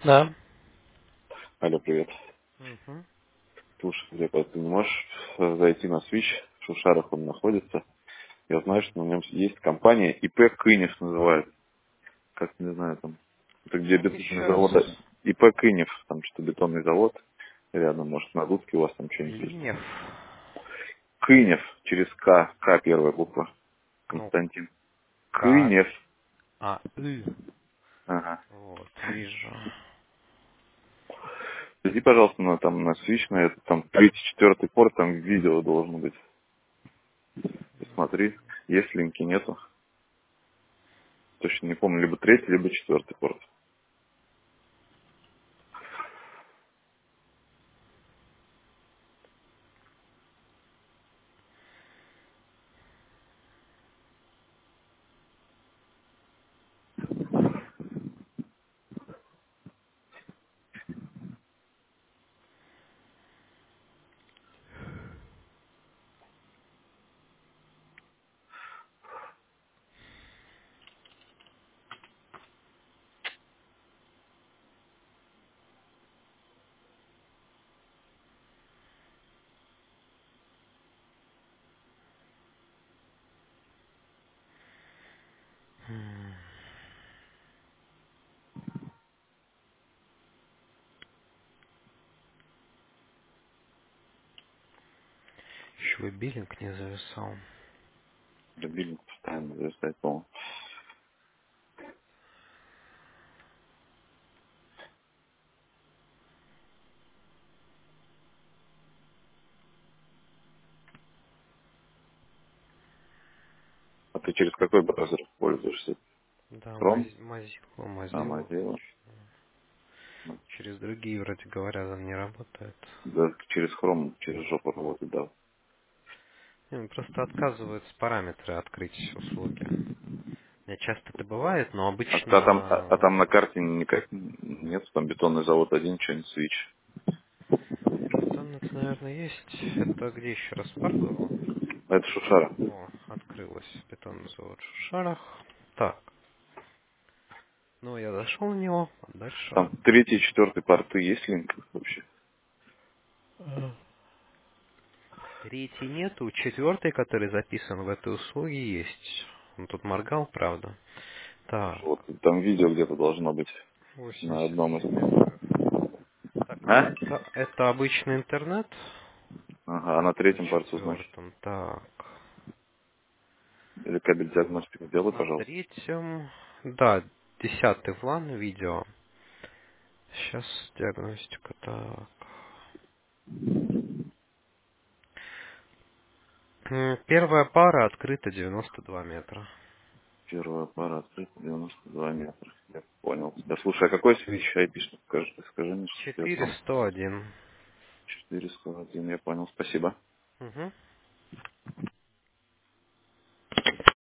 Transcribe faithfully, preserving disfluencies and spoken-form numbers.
Да. Алло, привет. Мгм. Слушай, Глеб, а ты не можешь э, зайти на Switch? В Шушарах он находится. Я знаю, что на нем есть компания И П Кынев называют. Как не знаю, там. Это где бетонный Еще завод. раз. И П Кынев, там что бетонный завод. Рядом, может, на Дудке у вас там что-нибудь есть. Линев. Кынев, через К, К первая буква. Ну, Константин. К, Кынев. А, И. Ага. Вот, вижу. Зайди, пожалуйста, на, там, на Switch, на этот, там, тридцать четвёртый порт, там видео должно быть. Посмотри, есть линки, нету. Точно не помню, либо третий, либо четвертый порт. Еще и биллинг не зависал. Любили постоянно зависать, по-моему. А ты через какой браузер пользуешься? Да, Chrome? Мози- Mozilla, А, Mozilla. Mozilla? Через другие, вроде говоря, он не работает. Да, через Chrome, через жопу работает, да. Не, ну, просто отказываются параметры открыть услуги. У меня часто это бывает, но А, а там, а, а обычно там на карте никак нет, там бетонный завод один, что-нибудь Switch. бетонный, наверное, есть. Это где еще раз Парк? А это Шушара. О, открылась бетонный завод в Шушарах. Так, ну я зашел на него, а дальше... Там третий и четвертый порты есть линк вообще? Э, Третий нету, четвертый, который записан в этой услуге, есть. Он тут моргал, правда. Так, Вот, там видео где-то должно быть на восемьдесят одном семь из... метров. Так, ну А? это, это обычный интернет. Ага, а на На третьем порту, значит. четвертом, так. Или кабель диагностику сделай, На пожалуйста. третьем, да, десятый влан видео. Сейчас диагностика, так. М, Первая пара открыта девяносто два метра. Первый аппарат, девяносто два метра. Я понял. Да, слушай, а какой свич айпишный? Скажи, скажи мне, что я четыре сам. сто один. четыреста один, я понял, спасибо. Угу.